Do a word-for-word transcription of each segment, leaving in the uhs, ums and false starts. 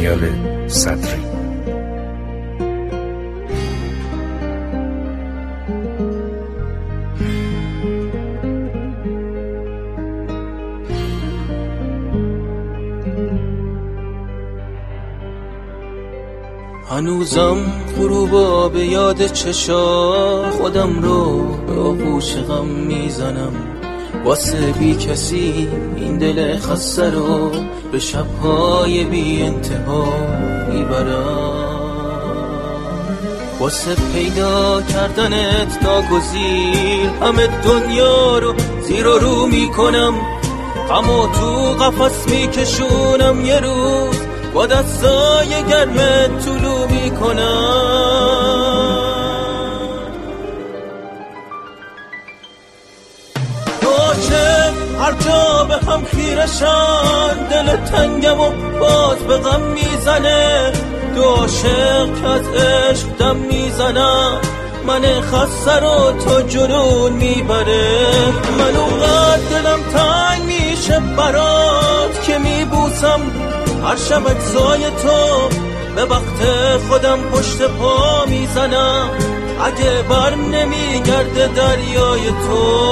دانیال صدری. هنوزم غروبا به یاد چشا خودم رو به آغوش غم میزنم، واسه بی کسی این دل خسته رو به شبهای بی انتها میبرم. واسه پیدا کردنت ناگزیر همه دنیا رو زیر و رو میکنم، غمو تو قفس میکشونم، یه روز با دستای گرمت طلوع میکنم. عاشق هر جا به هم خیرشن، دل تنگم و باز به غم میزنه، دو عاشق که از عشق دم میزنم، من خسته رو تا جنون میبره. من اونقدر دلم تنگ میشه برات که میبوسم هر شب اجزای تو، به وقت خودم پشت پا میزنم، اگه بر نمیگرده دریای تو.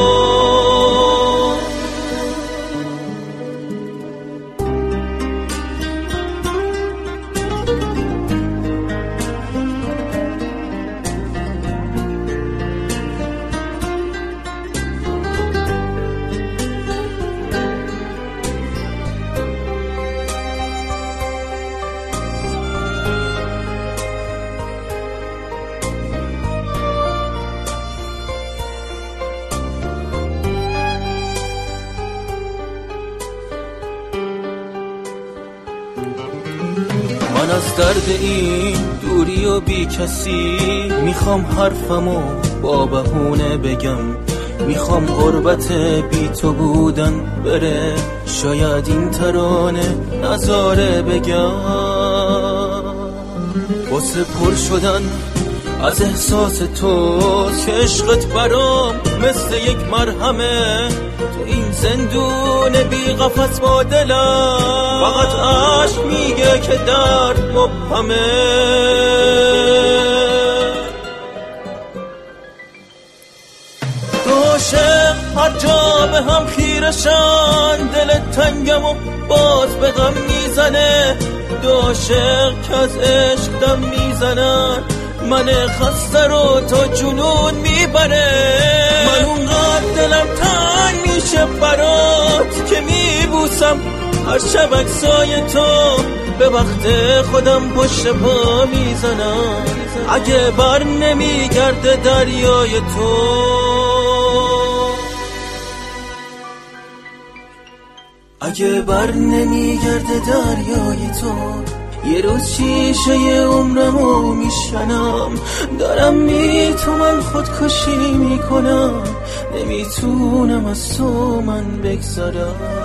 من از درد این دوری و بی کسی میخوام حرفمو با بهونه بگم، میخوام غربت بی تو بودن بره، شاید این ترانه نذاره بگم. واسه پر شدن از احساس تو که عشقت برام مثل یک مرهمه، تو این زندون بی قفس با دلم فقط عشق میگه که درد مبهمه. دو عاشق هر جا به هم خیرشن، دل تنگم و باز به غم میزنه، دو عاشق که از عشق دم میزنن، من خسته رو تا جنون میبره. من اونقدر دلم تنگ میشه برات که میبوسم هر شب عکسای تو، به وقت خودم پشت پا میزنم، اگه بر نمیگرده دریای تو. اگه بر نمیگرده دریای تو، یه روز شیشه عمرمو میشنم، دارم میتونم خودکشی میکنم، نمیتونم از تو من بگذرم.